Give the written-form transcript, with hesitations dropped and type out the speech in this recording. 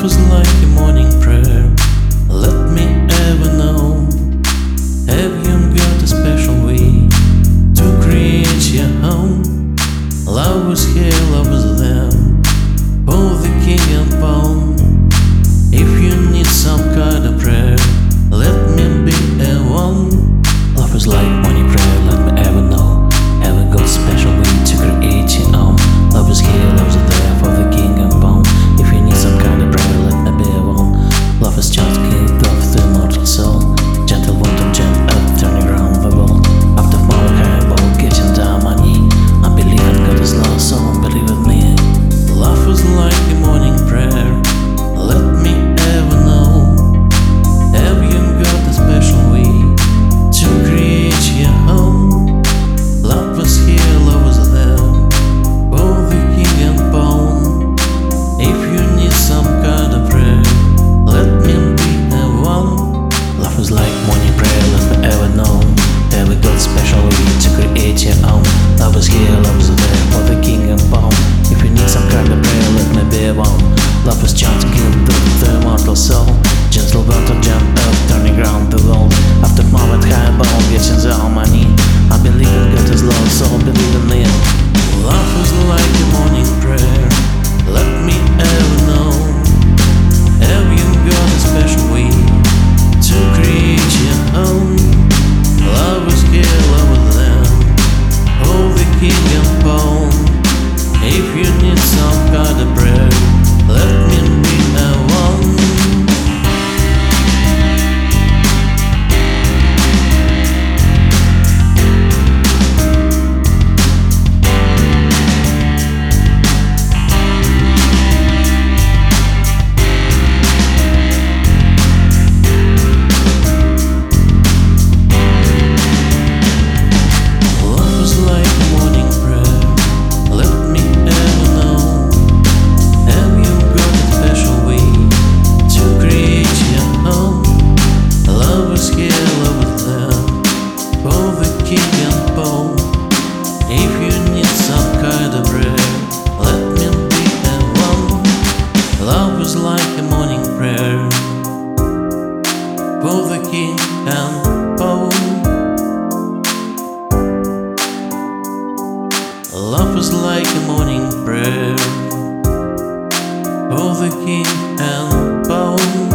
is like a morning prayer. Let me ever know. Have you got a special way to create your home? Love is here, love is there, for the king and pawn. If you need some kind of prayer, let me be a one. Love is like morning prayer, let me ever know. Have you got a special way to create your own? Love is here, love is there, for the king and pawn. If you need some kind of prayer, let me be a one. Love is just gift of the immortal soul. Gentle wind to jump up, turning around the world. After my highball, getting down my knee. I believe in God is love, so believe with me. Love is like a morning prayer. Let me ever know. Have you got a special way to create your home? Love is here, love is there, for the king and pawn. If you need some kind of prayer, let me be the one. Love is like morning prayer, let me ever know. Have we got special way to create your own? Love is here, love is there, for the king and pawn. If you need some kind of prayer, let me be one. Love is just gift of the immortal soul. Gentle bird to jump up, turning around the world. After moment highball, getting down my knee. I believe in God is love, so believe in me. Love is like a morning prayer. Let me ever know. Have you got a special way to create your home? Love is here, love is there, for the king and pawn. If you need some kind of prayer, let me be a one. If you need some kind of prayer, let me be a one. Love is like a morning prayer, for the king and pawn. Love is like a morning prayer, for the king and pawn.